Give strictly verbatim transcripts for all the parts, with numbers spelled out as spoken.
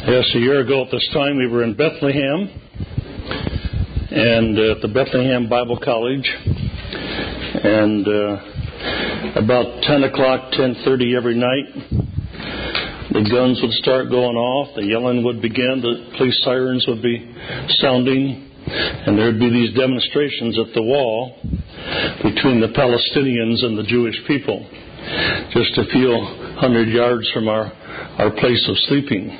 Yes, a year ago at this time we were in Bethlehem and uh, at the Bethlehem Bible College, and uh, about ten o'clock, ten thirty every night, the guns would start going off, the yelling would begin, the police sirens would be sounding, and there would be these demonstrations at the wall between the Palestinians and the Jewish people, just a few hundred yards from our, our place of sleeping.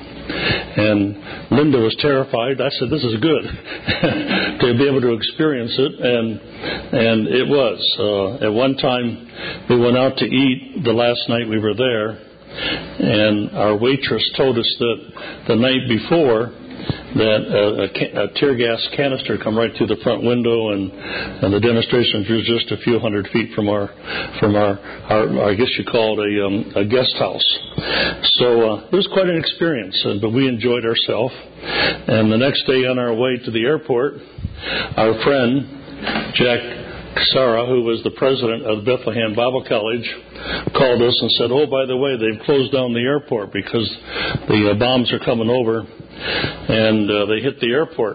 And Linda was terrified. I said, this is good to be able to experience it. And and it was. Uh, at one time, we went out to eat the last night we were there. And our waitress told us that the night before, that a, a, a tear gas canister come right through the front window, and, and the demonstration was just a few hundred feet from our, from our, our I guess you call it a, um, a guest house. So uh, it was quite an experience, uh, but we enjoyed ourselves. And the next day on our way to the airport, our friend Jack Sarah, who was the president of Bethlehem Bible College, called us and said, oh, by the way, they've closed down the airport because the uh, bombs are coming over, and uh, they hit the airport.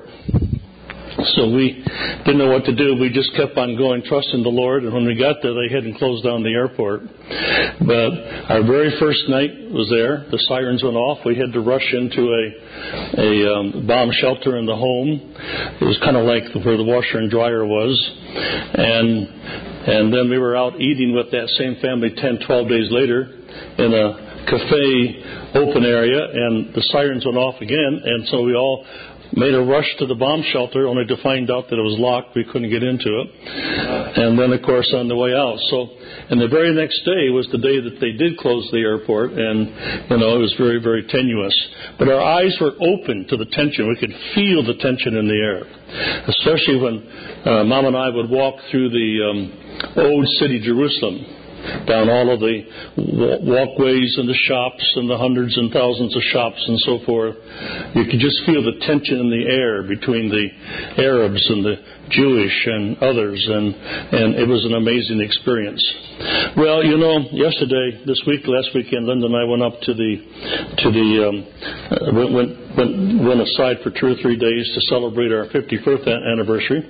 So we didn't know what to do. We just kept on going, trusting the Lord, and when we got there, they hadn't closed down the airport. But our very first night was there. The sirens went off. We had to rush into a, a um, bomb shelter in the home. It was kind of like where the washer and dryer was. And and then we were out eating with that same family ten, twelve days later in a cafe open area, and the sirens went off again, and so we all made a rush to the bomb shelter, only to find out that it was locked. We couldn't get into it. And then, of course, on the way out. So, and the very next day was the day that they did close the airport, and, you know, it was very, very tenuous. But our eyes were open to the tension. We could feel the tension in the air, especially when uh, Mom and I would walk through the um, old city Jerusalem, down all of the walkways and the shops and the hundreds and thousands of shops and so forth. You could just feel the tension in the air between the Arabs and the Jewish and others, and, and it was an amazing experience. Well, you know, yesterday, this week, last weekend, Linda and I went up to the, to the, um, uh, went, went, went, went aside for two or three days to celebrate our fifty-first anniversary.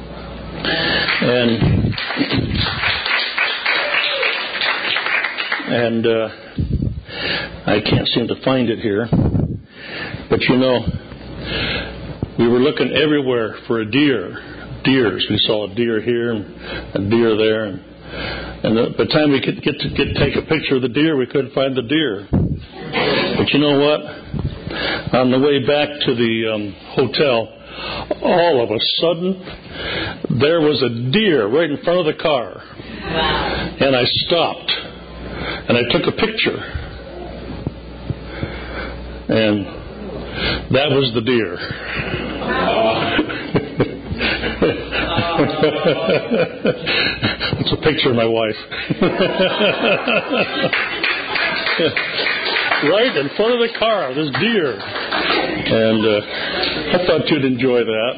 And And uh, I can't seem to find it here. But, you know, we were looking everywhere for a deer. Deers. We saw a deer here and a deer there. And, and the, by the time we could get to get take a picture of the deer, we couldn't find the deer. But you know what? On the way back to the um, hotel, all of a sudden, there was a deer right in front of the car. Wow. And I stopped. And I took a picture, and that was the deer. It's a picture of my wife. Right in front of the car, this deer. And uh, I thought you'd enjoy that.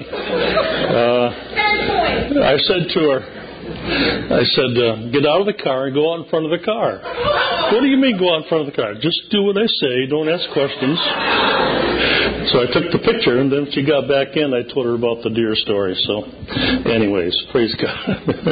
Uh, I said to her, I said, uh, get out of the car and go out in front of the car. What do you mean go out in front of the car? Just do what I say. Don't ask questions. So I took the picture, and then she got back in. I told her about the deer story. So anyways, praise God.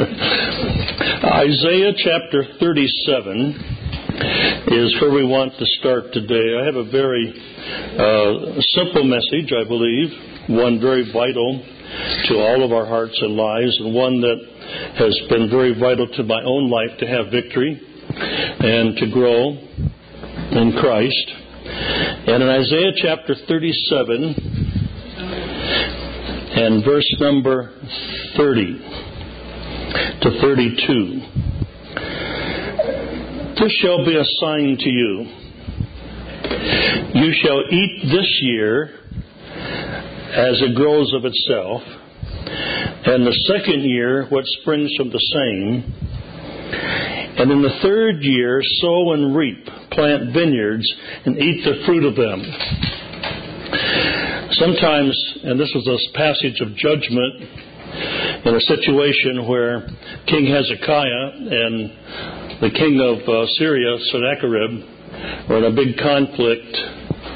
Isaiah chapter thirty-seven is where we want to start today. I have a very uh, simple message, I believe, one very vital to all of our hearts and lives, and one that has been very vital to my own life to have victory and to grow in Christ. And in Isaiah chapter thirty-seven and verse number thirty to thirty-two, this shall be a sign to you. You shall eat this year as it grows of itself, and the second year what springs from the same. And in the third year sow and reap, plant vineyards, and eat the fruit of them. Sometimes, and this is a passage of judgment, in a situation where King Hezekiah and the king of uh, Syria, Sennacherib, were in a big conflict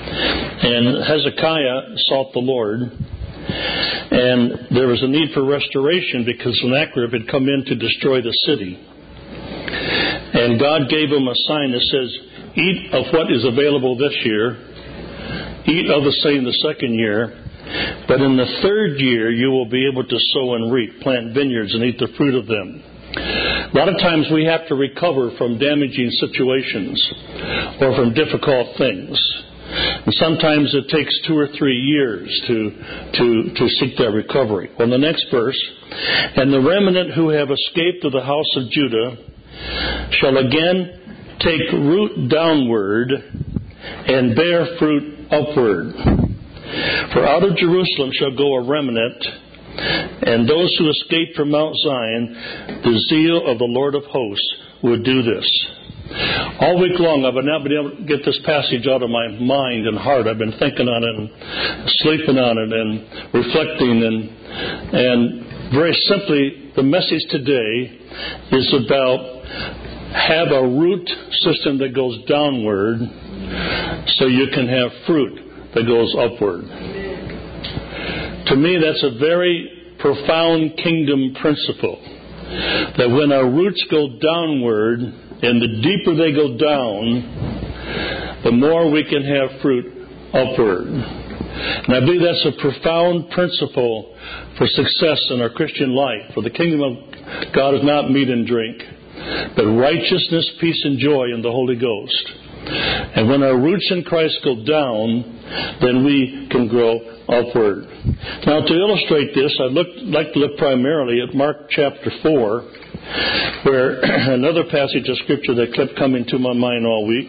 And Hezekiah sought the Lord, and there was a need for restoration because Sennacherib had come in to destroy the city. And God gave him a sign that says, eat of what is available this year, eat of the same the second year, but in the third year you will be able to sow and reap, plant vineyards and eat the fruit of them. A lot of times we have to recover from damaging situations or from difficult things. And sometimes it takes two or three years to, to, to seek that recovery. Well, the next verse, and the remnant who have escaped of the house of Judah shall again take root downward and bear fruit upward. For out of Jerusalem shall go a remnant, and those who escape from Mount Zion, the zeal of the Lord of hosts would do this. All week long, I've not been able to get this passage out of my mind and heart. I've been thinking on it and sleeping on it and reflecting. And, and very simply, the message today is about have a root system that goes downward so you can have fruit that goes upward. To me, that's a very profound kingdom principle. That when our roots go downward, and the deeper they go down, the more we can have fruit upward. And I believe that's a profound principle for success in our Christian life. For the kingdom of God is not meat and drink, but righteousness, peace, and joy in the Holy Ghost. And when our roots in Christ go down, then we can grow upward. Now, to illustrate this, I'd look, like to look primarily at Mark chapter four, where another passage of Scripture that kept coming to my mind all week.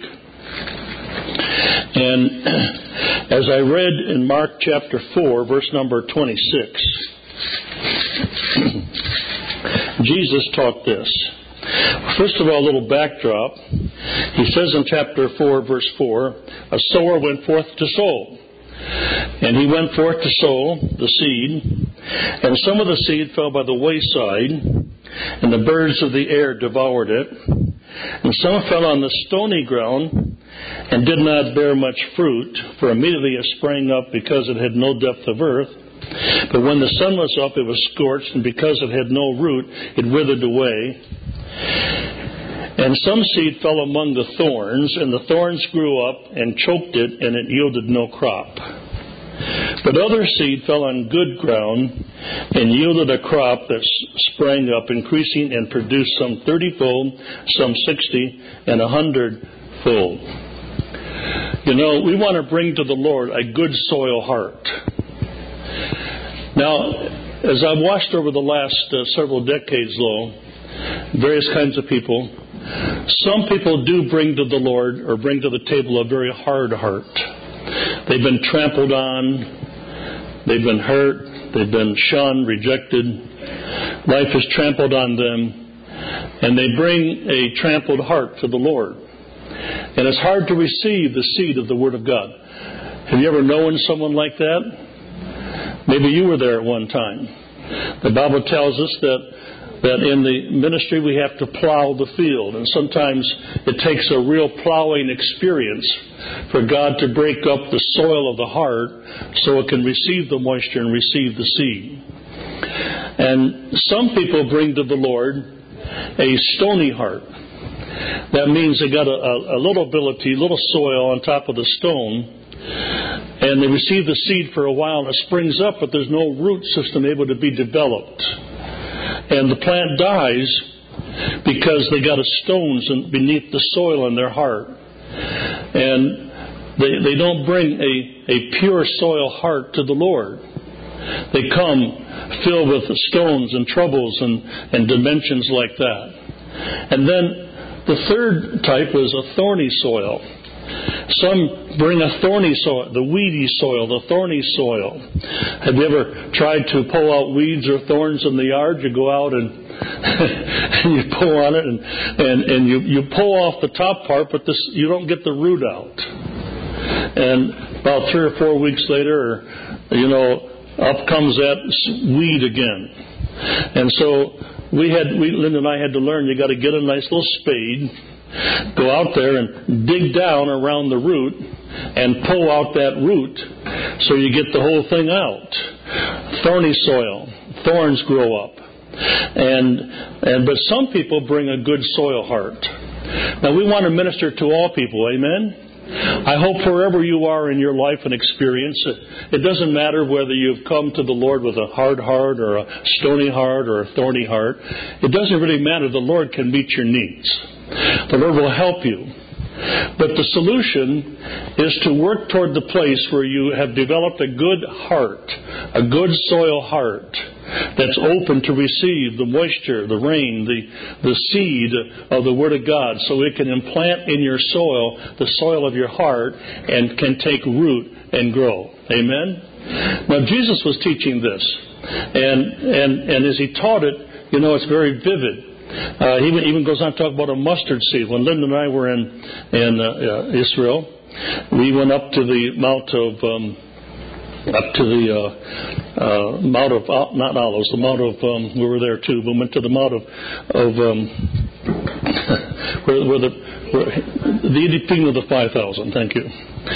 And as I read in Mark chapter four, verse number twenty-six, Jesus taught this. First of all, a little backdrop. He says in chapter four, verse four, a sower went forth to sow. And he went forth to sow the seed, and some of the seed fell by the wayside, and the birds of the air devoured it. And some fell on the stony ground, and did not bear much fruit, for immediately it sprang up because it had no depth of earth. But when the sun was up, it was scorched, and because it had no root, it withered away. And some seed fell among the thorns, and the thorns grew up and choked it, and it yielded no crop. But other seed fell on good ground, and yielded a crop that sprang up, increasing, and produced some thirty-fold, some sixty, and a hundred-fold. You know, we want to bring to the Lord a good soil heart. Now, as I've watched over the last uh, several decades, though, various kinds of people, some people do bring to the Lord or bring to the table a very hard heart. They've been trampled on, they've been hurt, they've been shunned, rejected. Life has trampled on them, and they bring a trampled heart to the Lord. And it's hard to receive the seed of the Word of God. Have you ever known someone like that? Maybe you were there at one time. The Bible tells us that that in the ministry we have to plow the field. And sometimes it takes a real plowing experience for God to break up the soil of the heart so it can receive the moisture and receive the seed. And some people bring to the Lord a stony heart. That means they got a, a, a little ability, a little soil on top of the stone, and they receive the seed for a while and it springs up, but there's no root system able to be developed. And the plant dies because they got a stones beneath the soil in their heart. And they, they don't bring a, a pure soil heart to the Lord. They come filled with stones and troubles and, and dimensions like that. And then the third type is a thorny soil. Some bring a thorny soil, the weedy soil, the thorny soil. Have you ever tried to pull out weeds or thorns in the yard? You go out and, and you pull on it, and, and, and you, you pull off the top part, but this, you don't get the root out. And about three or four weeks later, you know, up comes that weed again. And so we had, we, Linda and I had to learn, you got to get a nice little spade, go out there and dig down around the root and pull out that root so you get the whole thing out. Thorny soil, thorns grow up. And, and but some people bring a good soil heart. Now we want to minister to all people, amen? I hope wherever you are in your life and experience, it, it doesn't matter whether you've come to the Lord with a hard heart or a stony heart or a thorny heart. It doesn't really matter. The Lord can meet your needs. The Lord will help you. But the solution is to work toward the place where you have developed a good heart, a good soil heart that's open to receive the moisture, the rain, the, the seed of the Word of God, so it can implant in your soil, the soil of your heart, and can take root and grow. Amen? Now, Jesus was teaching this, and, and, and as He taught it, you know, it's very vivid. Uh, he even goes on to talk about a mustard seed. When Linda and I were in in uh, uh, Israel, we went up to the Mount of um, up to the uh, uh, Mount of uh, not Olives, the Mount of um, we were there too. We went to the Mount of of um, where, where the where, the eating of the five thousand. Thank you.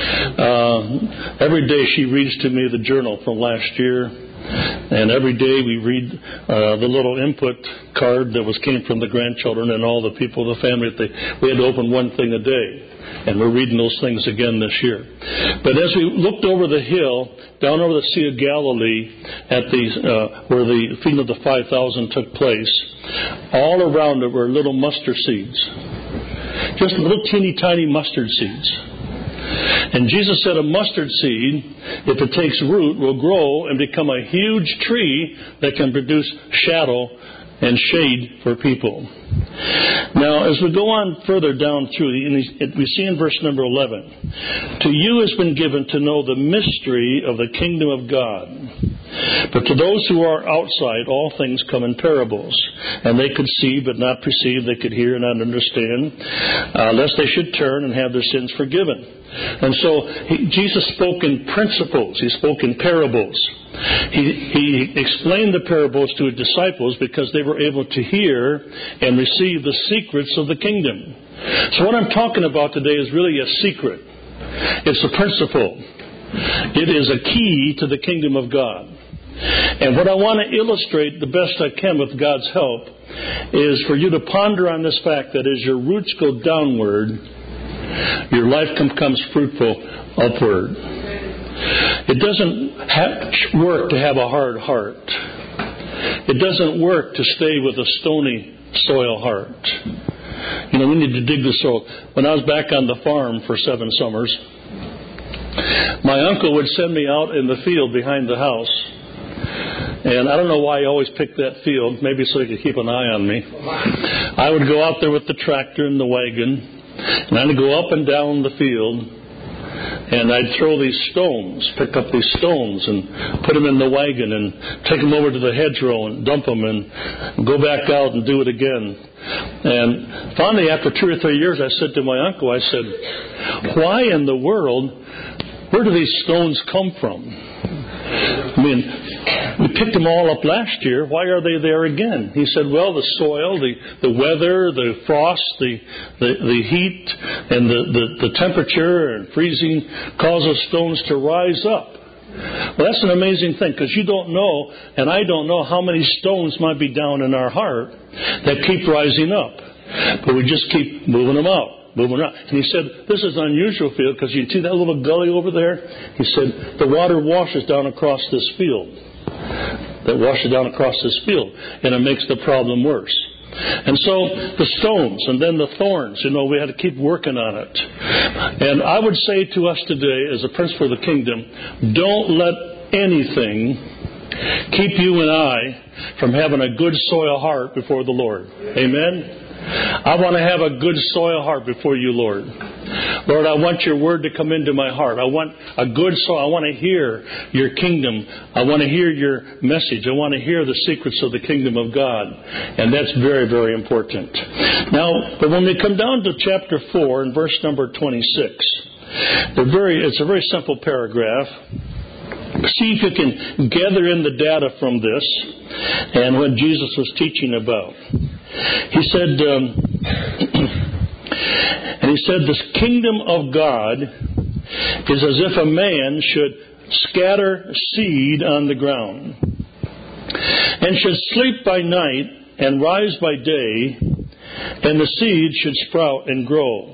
Uh, every day she reads to me the journal from last year. And every day we read uh, the little input card that was came from the grandchildren and all the people, the family. They, we had to open one thing a day. And we're reading those things again this year. But as we looked over the hill, down over the Sea of Galilee, at the uh, where the feeding of the five thousand took place, all around it were little mustard seeds. Just little teeny tiny mustard seeds. And Jesus said a mustard seed, if it takes root, will grow and become a huge tree that can produce shadow and shade for people. Now, as we go on further down through, we see in verse number eleven, to you has been given to know the mystery of the kingdom of God. But to those who are outside, all things come in parables. And they could see but not perceive, they could hear and not understand, uh, lest they should turn and have their sins forgiven. And so he, Jesus spoke in principles. He spoke in parables. He, he explained the parables to his disciples because they were able to hear and receive the secrets of the kingdom. So what I'm talking about today is really a secret. It's a principle. It is a key to the kingdom of God. And what I want to illustrate the best I can with God's help is for you to ponder on this fact that as your roots go downward, your life becomes fruitful upward. It doesn't have work to have a hard heart. It doesn't work to stay with a stony soil heart. You know, we need to dig the soil. When I was back on the farm for seven summers, my uncle would send me out in the field behind the house. And I don't know why he always picked that field, maybe so he could keep an eye on me. I would go out there with the tractor and the wagon, and I'd go up and down the field, and I'd throw these stones, pick up these stones and put them in the wagon and take them over to the hedgerow and dump them and go back out and do it again. And finally, after two or three years, I said to my uncle, I said, why in the world, where do these stones come from? I mean, we picked them all up last year. Why are they there again? He said, well, the soil, the, the weather, the frost, the, the, the heat, and the, the, the temperature and freezing causes stones to rise up. Well, that's an amazing thing, because you don't know, and I don't know how many stones might be down in our heart that keep rising up. But we just keep moving them out. Moving around. And he said, this is an unusual field because you see that little gully over there? He said, the water washes down across this field. That washes down across this field. And it makes the problem worse. And so the stones and then the thorns, you know, we had to keep working on it. And I would say to us today, as a principle of the kingdom, don't let anything keep you and I from having a good soil heart before the Lord. Amen? I want to have a good soil heart before you, Lord. Lord, I want your word to come into my heart. I want a good soil. I want to hear your kingdom. I want to hear your message. I want to hear the secrets of the kingdom of God. And that's very, very important. Now, but when we come down to chapter four and verse number twenty-six, they're very, it's a very simple paragraph. See if you can gather in the data from this and what Jesus was teaching about. He said, um, And he said, this kingdom of God is as if a man should scatter seed on the ground, and should sleep by night and rise by day, and the seed should sprout and grow.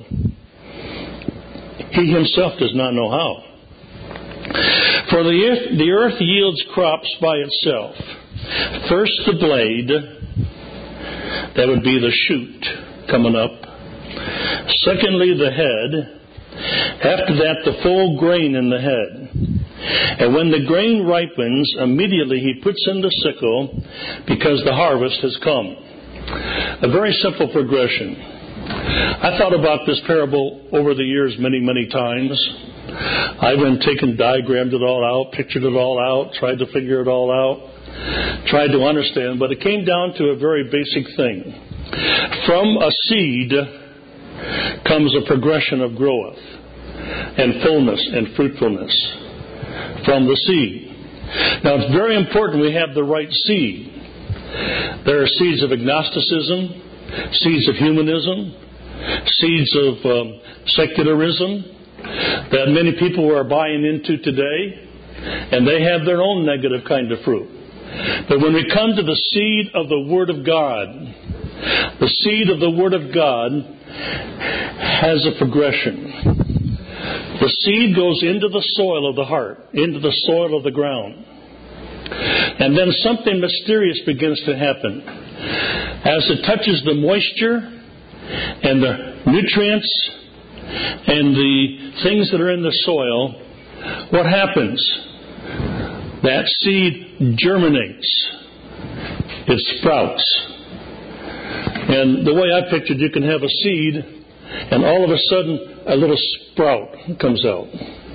He himself does not know how. For the earth, the earth yields crops by itself. First the blade, that would be the shoot coming up. Secondly, the head. After that, the full grain in the head. And when the grain ripens, immediately he puts in the sickle, because the harvest has come. A very simple progression. I thought about this parable over the years many, many times. I've been taken, diagrammed it all out, pictured it all out, tried to figure it all out, tried to understand, but it came down to a very basic thing. From a seed comes a progression of growth and fullness and fruitfulness from the seed. Now, it's very important we have the right seed. There are seeds of agnosticism, seeds of humanism, seeds of um, secularism that many people are buying into today, and they have their own negative kind of fruit. But when we come to the seed of the Word of God, the seed of the Word of God has a progression. The seed goes into the soil of the heart, into the soil of the ground. And then something mysterious begins to happen. As it touches the moisture and the nutrients and the things that are in the soil, what happens? That seed germinates. It sprouts. And the way I pictured, you can have a seed, and all of a sudden, a little sprout comes out.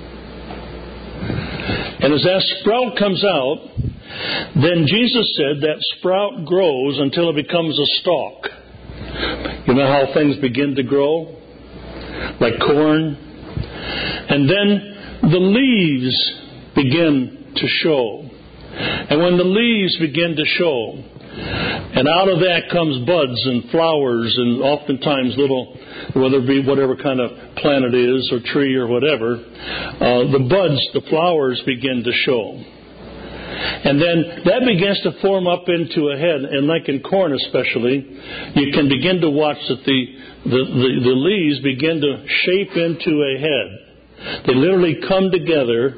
And as that sprout comes out, then Jesus said that sprout grows until it becomes a stalk. You know how things begin to grow? Like corn. And then the leaves begin to show. And when the leaves begin to show, and out of that comes buds and flowers and oftentimes little, whether it be whatever kind of plant it is or tree or whatever, uh, the buds, the flowers begin to show. And then that begins to form up into a head, and like in corn especially, you can begin to watch that the, the, the, the leaves begin to shape into a head. They literally come together,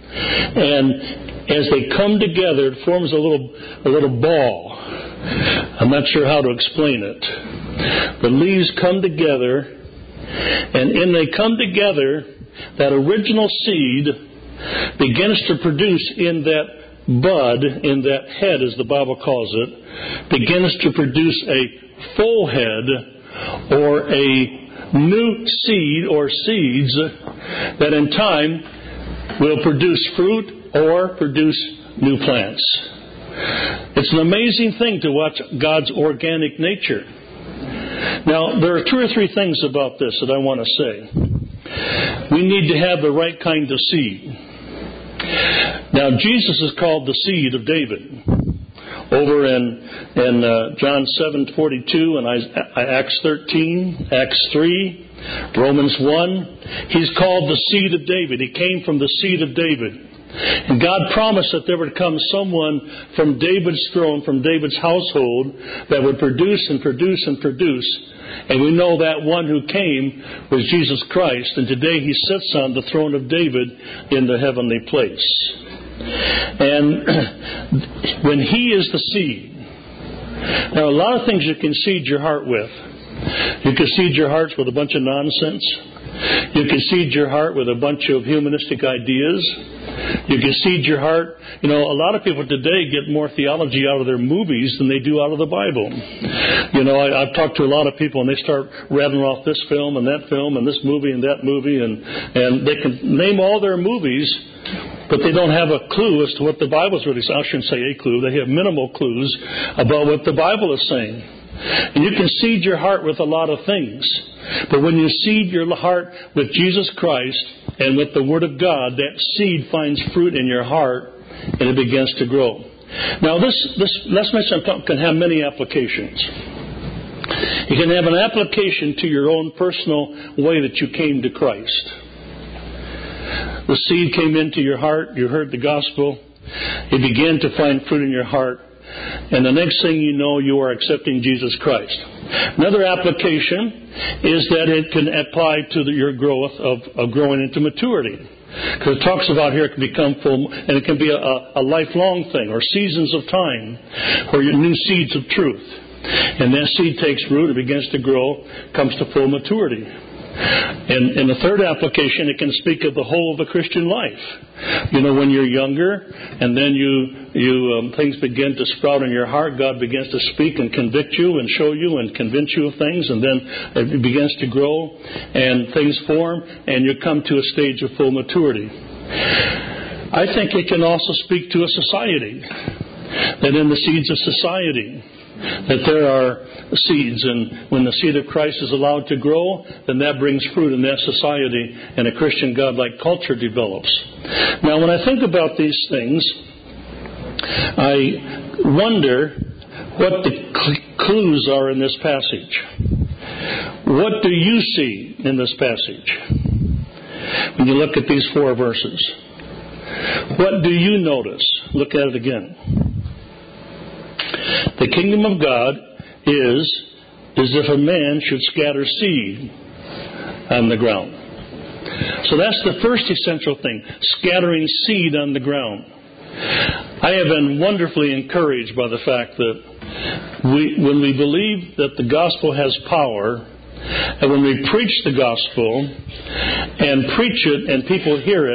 and as they come together, it forms a little a little ball. I'm not sure how to explain it. The leaves come together, and when they come together, that original seed begins to produce in that bud, in that head, as the Bible calls it, begins to produce a full head or a new seed or seeds that in time will produce fruit or produce new plants. It's an amazing thing to watch God's organic nature. Now, there are two or three things about this that I want to say. We need to have the right kind of seed. Now, Jesus is called the seed of David. Over in, in uh, John seven forty-two and Acts thirteen, Acts three, Romans one, he's called the seed of David. He came from the seed of David. And God promised that there would come someone from David's throne, from David's household, that would produce and produce and produce. And we know that one who came was Jesus Christ, and today he sits on the throne of David in the heavenly place. And when he is the seed, now a lot of things you can seed your heart with. You can seed your hearts with a bunch of nonsense. You can seed your heart with a bunch of humanistic ideas. You can seed your heart. You know, a lot of people today get more theology out of their movies than they do out of the Bible. You know, I, I've talked to a lot of people, and they start rattling off this film and that film and this movie and that movie, and, and they can name all their movies, but they don't have a clue as to what the Bible's really saying. I shouldn't say a clue. They have minimal clues about what the Bible is saying. And you can seed your heart with a lot of things. But when you seed your heart with Jesus Christ and with the Word of God, that seed finds fruit in your heart and it begins to grow. Now, this, this let's mention can have many applications. It can have an application to your own personal way that you came to Christ. The seed came into your heart, you heard the gospel, it began to find fruit in your heart, and the next thing you know, you are accepting Jesus Christ. Another application is that it can apply to the, your growth of, of growing into maturity. Because it talks about here it can become full, and it can be a, a lifelong thing, or seasons of time, or your new seeds of truth. And that seed takes root, it begins to grow, comes to full maturity. And, and the third application, it can speak of the whole of the Christian life. You know, when you're younger, and then you, you um, things begin to sprout in your heart, God begins to speak and convict you and show you and convince you of things, and then it begins to grow, and things form, and you come to a stage of full maturity. I think it can also speak to a society, that in the seeds of society, that there are seeds, and when the seed of Christ is allowed to grow, then that brings fruit in that society, and a Christian God-like culture develops. Now, when I think about these things, I wonder what the cl- clues are in this passage. What do you see in this passage when you look at these four verses? What do you notice? Look at it again. The kingdom of God is as if a man should scatter seed on the ground. So that's the first essential thing, scattering seed on the ground. I have been wonderfully encouraged by the fact that we, when we believe that the gospel has power, and when we preach the gospel and preach it and people hear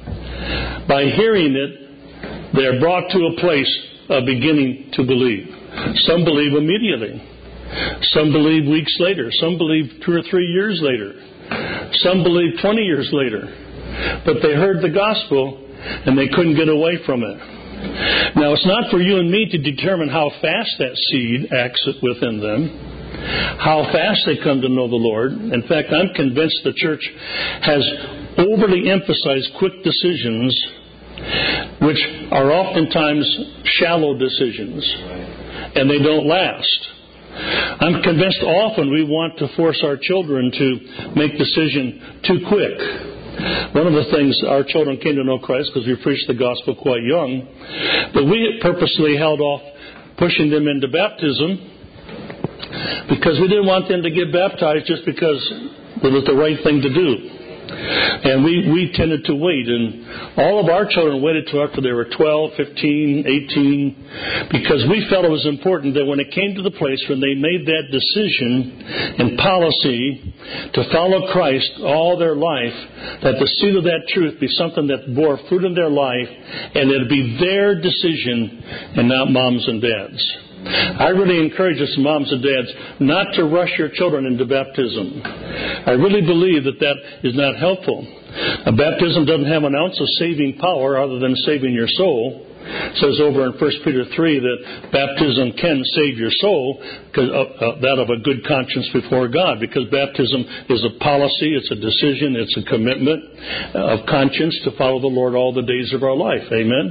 it, by hearing it, they are brought to a place of beginning to believe. Some believe immediately. Some believe weeks later. Some believe two or three years later. Some believe twenty years later. But they heard the gospel and they couldn't get away from it. Now, it's not for you and me to determine how fast that seed acts within them, how fast they come to know the Lord. In fact, I'm convinced the church has overly emphasized quick decisions, which are oftentimes shallow decisions, and they don't last. I'm convinced often we want to force our children to make decisions too quick. One of the things, our children came to know Christ because we preached the gospel quite young, but we purposely held off pushing them into baptism because we didn't want them to get baptized just because it was the right thing to do. And we, we tended to wait, and all of our children waited till after they were twelve, fifteen, eighteen, because we felt it was important that when it came to the place when they made that decision and policy to follow Christ all their life, that the seed of that truth be something that bore fruit in their life, and it would be their decision and not mom's and dad's. I really encourage us, moms and dads, not to rush your children into baptism. I really believe that that is not helpful. A baptism doesn't have an ounce of saving power other than saving your soul. It says over in First Peter three that baptism can save your soul, because uh, uh, that of a good conscience before God, because baptism is a policy, it's a decision, it's a commitment of conscience to follow the Lord all the days of our life.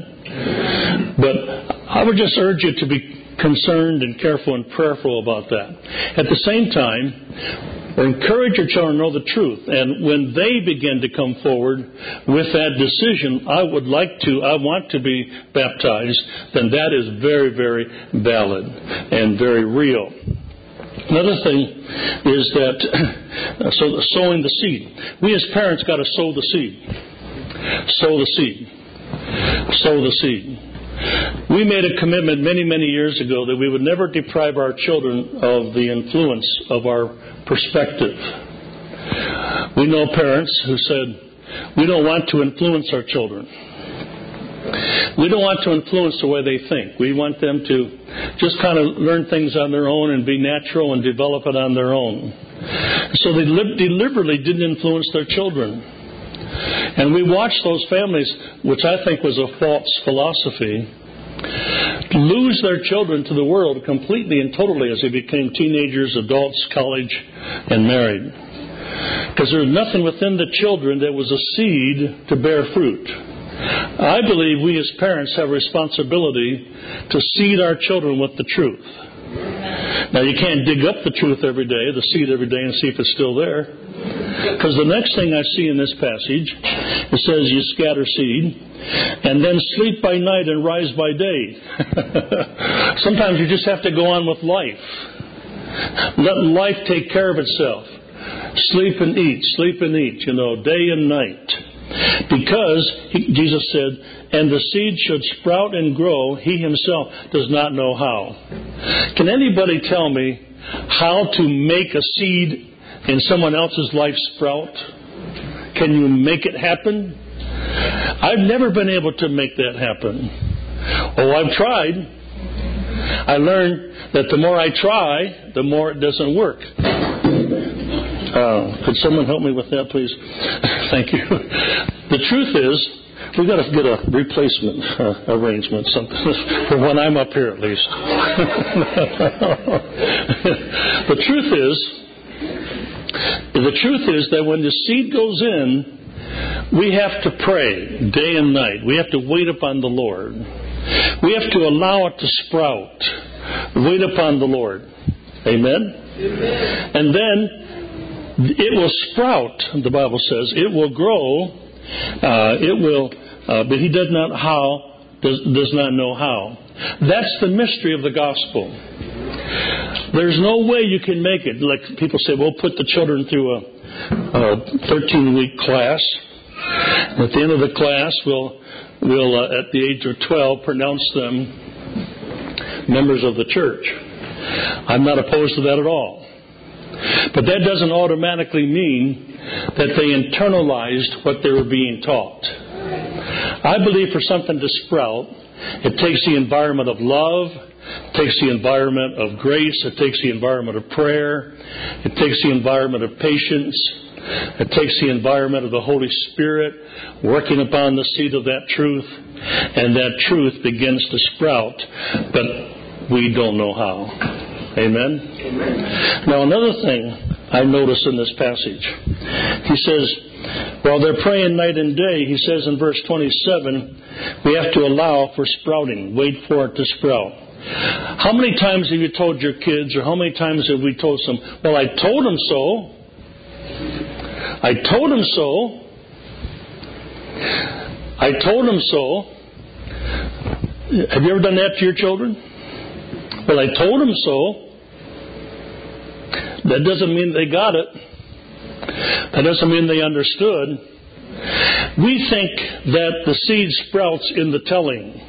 Amen? But I would just urge you to be concerned and careful and prayerful about that. At the same time, encourage your children to know the truth. And when they begin to come forward with that decision, I would like to, I want to be baptized, then that is very, very valid and very real. Another thing is that, so sowing the seed. We as parents got to sow the seed. Sow the seed. Sow the seed. We made a commitment many, many years ago that we would never deprive our children of the influence of our perspective. We know parents who said, we don't want to influence our children. We don't want to influence the way they think. We want them to just kind of learn things on their own and be natural and develop it on their own. So they deliberately didn't influence their children. And we watched those families, which I think was a false philosophy, lose their children to the world completely and totally as they became teenagers, adults, college, and married. Because there was nothing within the children that was a seed to bear fruit. I believe we as parents have a responsibility to seed our children with the truth. Now, you can't dig up the truth every day, the seed every day, and see if it's still there. Because the next thing I see in this passage, it says you scatter seed, and then sleep by night and rise by day. Sometimes you just have to go on with life. Let life take care of itself. Sleep and eat, sleep and eat, you know, day and night. Because, he, Jesus said, and the seed should sprout and grow, he himself does not know how. Can anybody tell me how to make a seed in someone else's life sprout? Can you make it happen? I've never been able to make that happen. Oh, I've tried. I learned that the more I try, the more it doesn't work. Uh, could someone help me with that, please? Thank you. The truth is, we've got to get a replacement uh, arrangement, something for when I'm up here, at least. The truth is, the truth is that when the seed goes in, we have to pray day and night. We have to wait upon the Lord. We have to allow it to sprout. Wait upon the Lord. Amen? Amen. And then it will sprout, the Bible says. It will grow. Uh, it will, uh, but he does not how, does, does not know how. That's the mystery of the gospel. There's no way you can make it. Like people say, well, put the children through a thirteen-week class. At the end of the class, we'll, we'll uh, at the age of twelve, pronounce them members of the church. I'm not opposed to that at all. But that doesn't automatically mean that they internalized what they were being taught. I believe for something to sprout, it takes the environment of love, it takes the environment of grace, it takes the environment of prayer, it takes the environment of patience, it takes the environment of the Holy Spirit working upon the seed of that truth, and that truth begins to sprout, but we don't know how. Amen? Amen. Now, another thing I notice in this passage, he says, while they're praying night and day, he says in verse twenty-seven, we have to allow for sprouting, wait for it to sprout. How many times have you told your kids, or how many times have we told them, well, I told them so. I told them so. I told them so. Have you ever done that to your children? Well, I told them so. That doesn't mean they got it. That doesn't mean they understood. We think that the seed sprouts in the telling.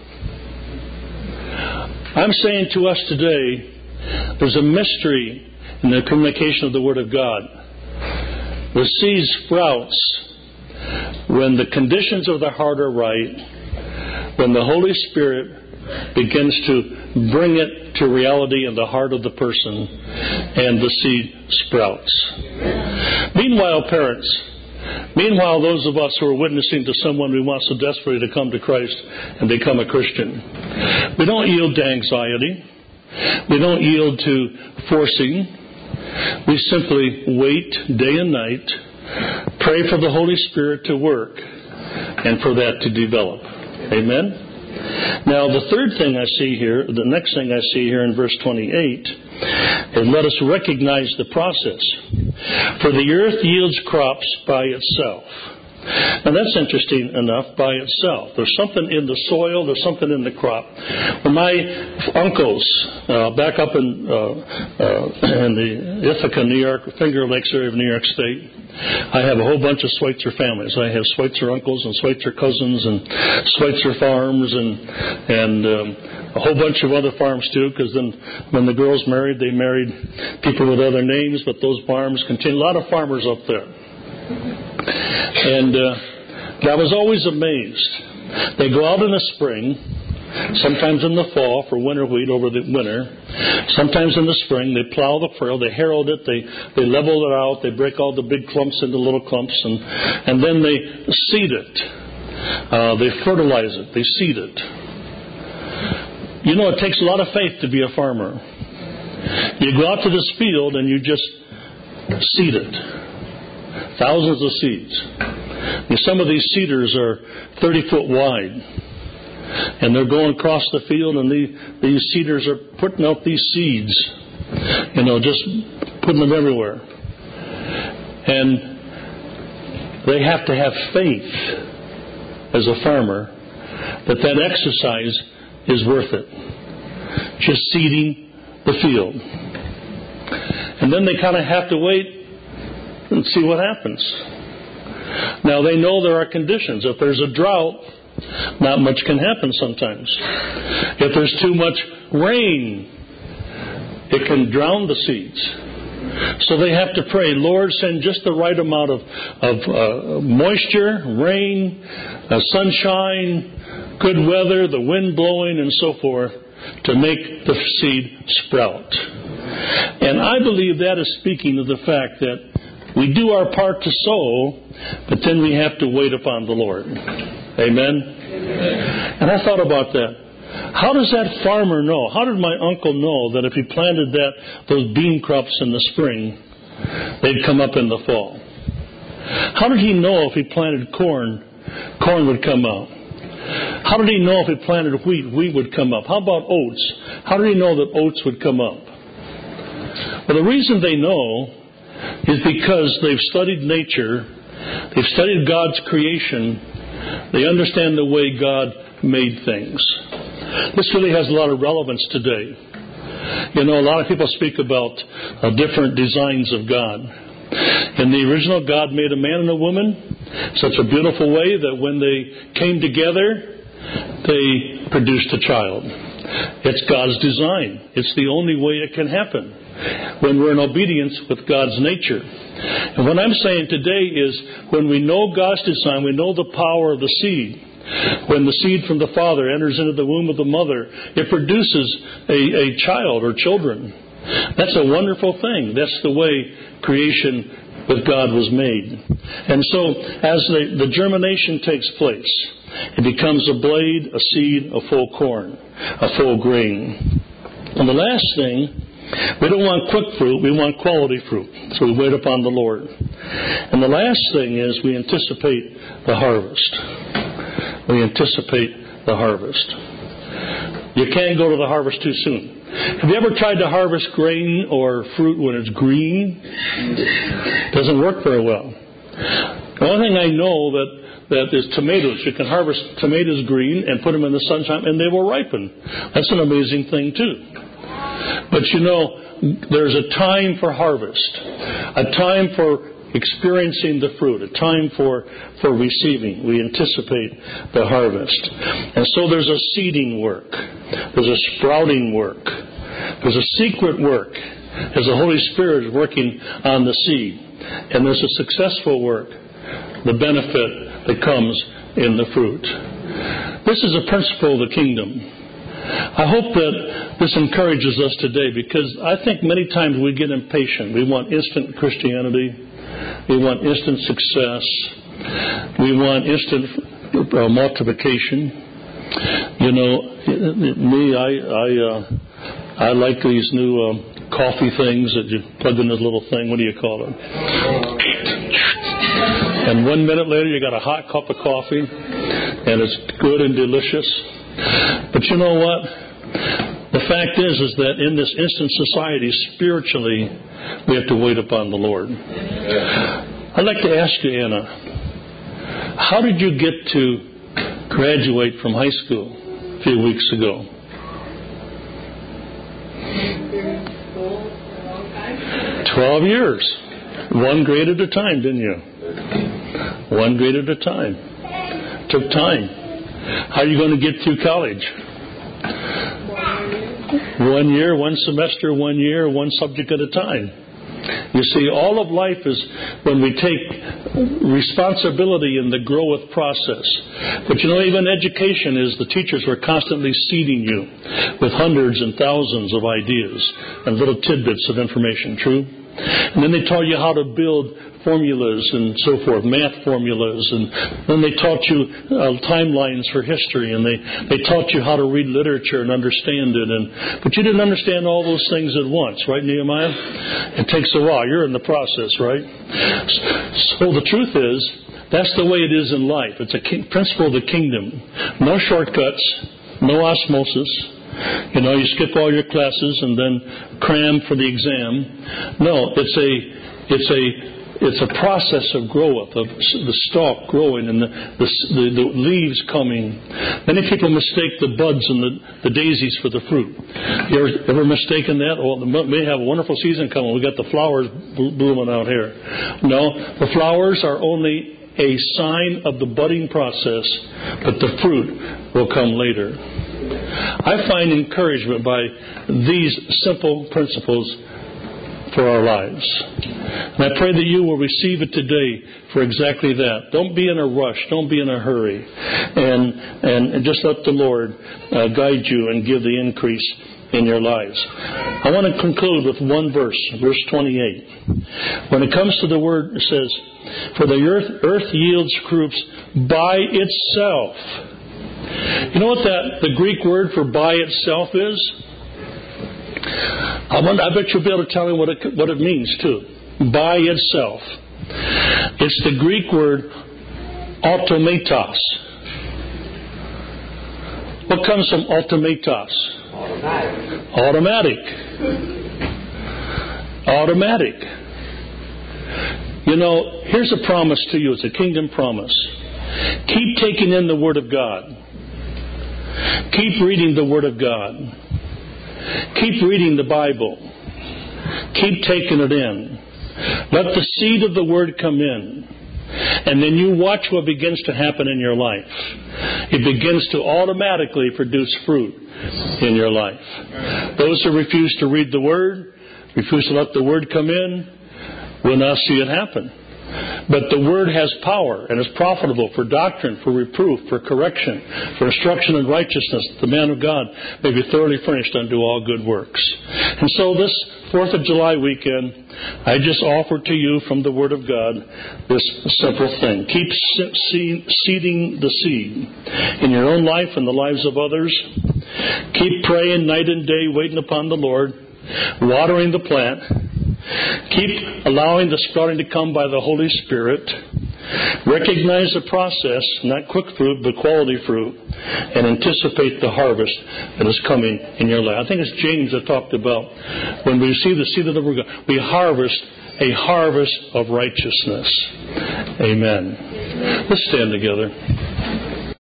I'm saying to us today, there's a mystery in the communication of the Word of God. The seed sprouts when the conditions of the heart are right, when the Holy Spirit begins to bring it to reality in the heart of the person, and the seed sprouts. Meanwhile, parents, meanwhile, those of us who are witnessing to someone who wants so desperately to come to Christ and become a Christian, we don't yield to anxiety. We don't yield to forcing. We simply wait day and night, pray for the Holy Spirit to work, and for that to develop. Amen? Now, the third thing I see here, the next thing I see here in verse twenty-eight, is let us recognize the process. For the earth yields crops by itself. Now, that's interesting enough, by itself. There's something in the soil, there's something in the crop. When my uncles, uh, back up in, uh, uh, in the Ithaca, New York, Finger Lakes area of New York State, I have a whole bunch of Schweitzer families. I have Schweitzer uncles and Schweitzer cousins and Schweitzer farms and, and um, a whole bunch of other farms too, because then when the girls married, they married people with other names, but those farms continue. A lot of farmers up there. And uh, I was always amazed. They go out in the spring, sometimes in the fall for winter wheat over the winter. Sometimes in the spring they plow the furrow, they harrow it, they, they level it out, they break all the big clumps into little clumps, and, and then they seed it. Uh, they fertilize it, they seed it. You know, it takes a lot of faith to be a farmer. You go out to this field and you just seed it. Thousands of seeds. And some of these seeders are thirty foot wide. And they're going across the field, and the, these seeders are putting out these seeds. You know, just putting them everywhere. And they have to have faith as a farmer that that exercise is worth it. Just seeding the field. And then they kind of have to wait and see what happens. Now, they know there are conditions. If there's a drought, not much can happen sometimes. If there's too much rain, it can drown the seeds. So they have to pray, Lord, send just the right amount of, of uh, moisture, rain, uh, sunshine, good weather, the wind blowing, and so forth, to make the seed sprout. And I believe that is speaking of the fact that we do our part to sow, but then we have to wait upon the Lord. Amen? Amen. And I thought about that. How does that farmer know? How did my uncle know that if he planted that those bean crops in the spring, they'd come up in the fall? How did he know if he planted corn, corn would come out? How did he know if he planted wheat, wheat would come up? How about oats? How did he know that oats would come up? Well, the reason they know is because they've studied nature, they've studied God's creation, they understand the way God made things. This really has a lot of relevance today. You know, a lot of people speak about uh, different designs of God. In the original, God made a man and a woman such a beautiful way that when they came together, they produced a child. It's God's design. It's the only way it can happen when we're in obedience with God's nature. And what I'm saying today is when we know God's design, we know the power of the seed. When the seed from the father enters into the womb of the mother, it produces a, a child or children. That's a wonderful thing. That's the way creation with God was made. And so as the, the germination takes place, it becomes a blade, a seed, a full corn, a full grain. And the last thing, we don't want quick fruit, we want quality fruit. So we wait upon the Lord. And the last thing is we anticipate the harvest. We anticipate the harvest. You can't go to the harvest too soon. Have you ever tried to harvest grain or fruit when it's green? It doesn't work very well. The only thing I know that, that is tomatoes. You can harvest tomatoes green and put them in the sunshine and they will ripen. That's an amazing thing too. But you know, there's a time for harvest, a time for experiencing the fruit, a time for, for receiving. We anticipate the harvest. And so there's a seeding work. There's a sprouting work. There's a secret work as the Holy Spirit is working on the seed. And there's a successful work, the benefit that comes in the fruit. This is a principle of the kingdom. I hope that this encourages us today because I think many times we get impatient. We want instant Christianity. We want instant success. We want instant uh, multiplication. You know, me, I I, uh, I like these new uh, coffee things that you plug in this little thing. What do you call it? And one minute later, you got a hot cup of coffee, and it's good and delicious. But you know what? The fact is, is that in this instant society, spiritually, we have to wait upon the Lord. I'd like to ask you, Anna, how did you get to graduate from high school a few weeks ago? Twelve years. One grade at a time, didn't you? One grade at a time. Took time. How are you going to get through college? One year, one semester, one year, one subject at a time. You see, all of life is when we take responsibility in the growth process. But you know, even education is the teachers were constantly seeding you with hundreds and thousands of ideas and little tidbits of information, true? And then they taught you how to build formulas and so forth, math formulas, and then they taught you uh, timelines for history, and they, they taught you how to read literature and understand it. And but you didn't understand all those things at once, right, Nehemiah? It takes a while. You're in the process, right? So the truth is, that's the way it is in life. It's a king, principle of the kingdom. No shortcuts, no osmosis. You know, you skip all your classes and then cram for the exam. No, it's a, it's a, it's a process of growth, of the stalk growing and the, the, the, the leaves coming. Many people mistake the buds and the, the daisies for the fruit. You ever, ever mistaken that? Well, we may have a wonderful season coming. We've got the flowers blooming out here. No, the flowers are only a sign of the budding process, but the fruit will come later. I find encouragement by these simple principles for our lives. And I pray that you will receive it today for exactly that. Don't be in a rush. Don't be in a hurry. And, and just let the Lord uh, guide you and give the increase in your lives. I want to conclude with one verse, verse twenty-eight. When it comes to the word, it says, "For the earth, earth yields fruits by itself." You know what that the Greek word for by itself is? I, wonder, I bet you'll be able to tell me what it, what it means, too. By itself. It's the Greek word automatos. What comes from automatos? Automatic. Automatic. Automatic. You know, here's a promise to you. It's a kingdom promise. Keep taking in the Word of God. Keep reading the Word of God. Keep reading the Bible. Keep taking it in. Let the seed of the Word come in. And then you watch what begins to happen in your life. It begins to automatically produce fruit in your life. Those who refuse to read the Word, refuse to let the Word come in, will not see it happen. But the Word has power and is profitable for doctrine, for reproof, for correction, for instruction in righteousness. The man of God may be thoroughly furnished unto all good works. And so this fourth of July weekend, I just offer to you from the Word of God this simple thing. Keep seeding the seed in your own life and the lives of others. Keep praying night and day, waiting upon the Lord, watering the plant. Keep allowing the sprouting to come by the Holy Spirit. Recognize the process, not quick fruit, but quality fruit, and anticipate the harvest that is coming in your life. I think it's James that talked about when we receive the seed of the Word, we harvest a harvest of righteousness. Amen. Let's stand together.